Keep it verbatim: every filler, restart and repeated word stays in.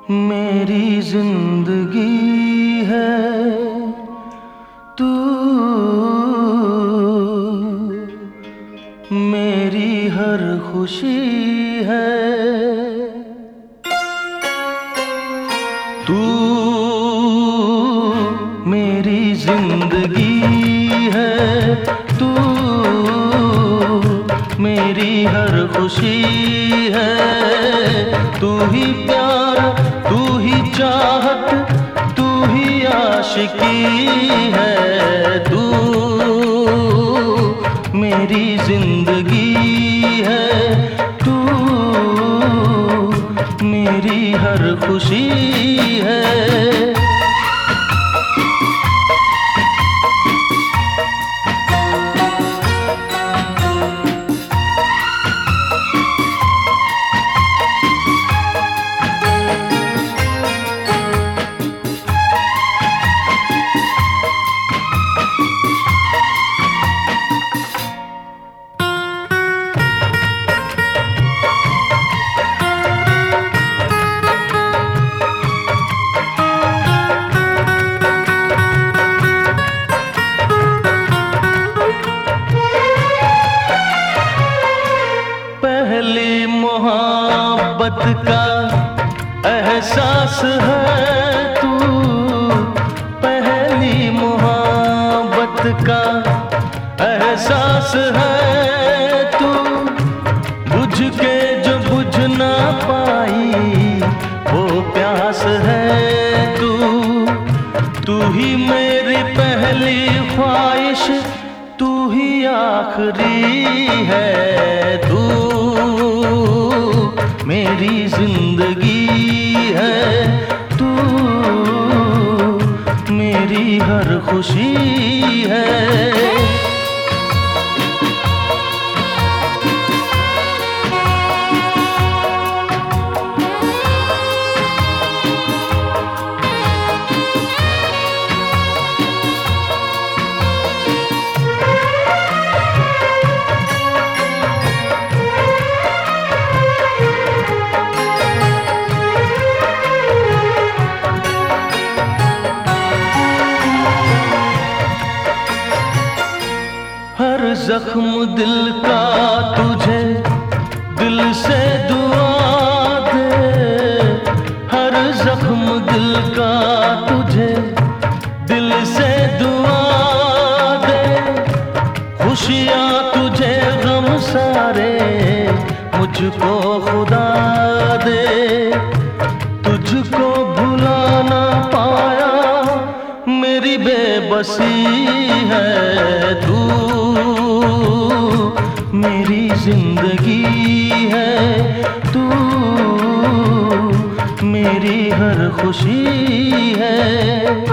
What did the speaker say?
मेरी जिंदगी है तू, मेरी हर खुशी है तू, मेरी जिंदगी है तू, मेरी हर खुशी है। तू ही प्यार, तू ही चाहत, तू ही आशिकी है। तू मेरी जिंदगी है तू, मेरी हर खुशी है। पहली मोहब्बत का एहसास है तू, पहली मोहब्बत का एहसास है तू। बुझ के जो बुझ ना पाई वो प्यास है तू। तू ही मेरी पहली ख्वाहिश, तू ही आखिरी है। तू मेरी जिंदगी है तू, मेरी हर खुशी है। हर जख्म दिल का तुझे दिल से दुआ दे, हर जख्म दिल का तुझे दिल से दुआ दे। खुशियाँ तुझे गम सारे मुझको खुदा दे। तुझको भुला ना पाया मेरी बेबसी है। तू मेरी जिंदगी है तू, मेरी हर खुशी है।